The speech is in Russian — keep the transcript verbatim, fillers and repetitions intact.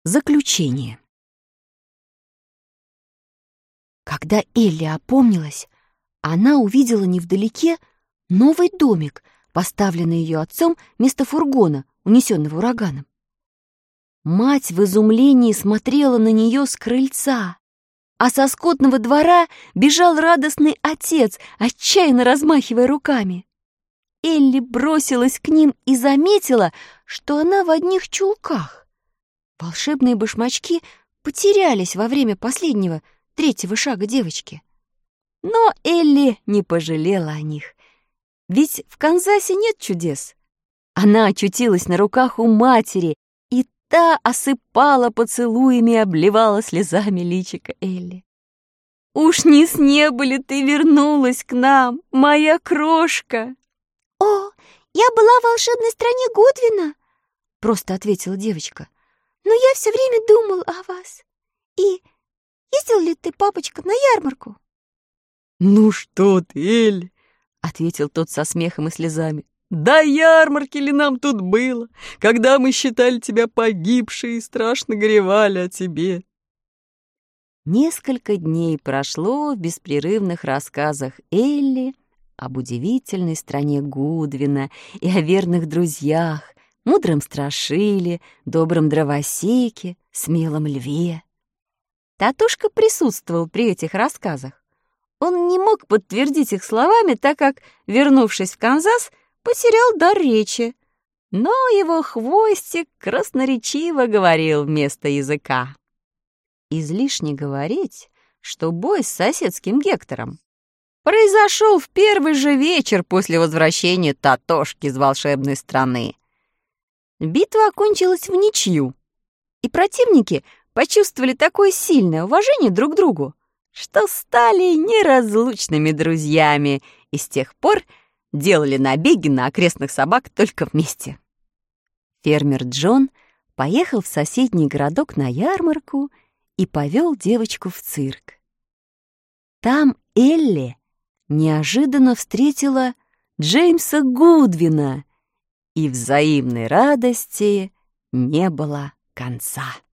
Заключение. Когда Элли опомнилась, она увидела невдалеке новый домик, поставленный ее отцом вместо фургона, унесенного ураганом. Мать в изумлении смотрела на нее с крыльца, а со скотного двора бежал радостный отец, отчаянно размахивая руками. Элли бросилась к ним и заметила, что она в одних чулках. Волшебные башмачки потерялись во время последнего, третьего шага девочки. Но Элли не пожалела о них, ведь в Канзасе нет чудес. Она очутилась на руках у матери, и та осыпала поцелуями и обливала слезами личико Элли. «Уж не с неба ли ты вернулась к нам, моя крошка?» «О, я была в волшебной стране Гудвина», — просто ответила девочка. «Но я все время думал о вас. И ездил ли ты, папочка, на ярмарку?» «Ну что ты, Элли», — ответил тот со смехом и слезами. «Да ярмарки ли нам тут было, когда мы считали тебя погибшей и страшно горевали о тебе?» Несколько дней прошло в беспрерывных рассказах Элли об удивительной стране Гудвина и о верных друзьях, мудром страшиле, добром дровосеке, смелом льве. Татушка присутствовал при этих рассказах. Он не мог подтвердить их словами, так как, вернувшись в Канзас, потерял дар речи. Но его хвостик красноречиво говорил вместо языка. Излишне говорить, что бой с соседским Гектором произошел в первый же вечер после возвращения Татошки из волшебной страны. Битва окончилась в ничью, и противники почувствовали такое сильное уважение друг к другу, что стали неразлучными друзьями и с тех пор делали набеги на окрестных собак только вместе. Фермер Джон поехал в соседний городок на ярмарку и повел девочку в цирк. Там Элли неожиданно встретила Джеймса Гудвина, и взаимной радости не было конца.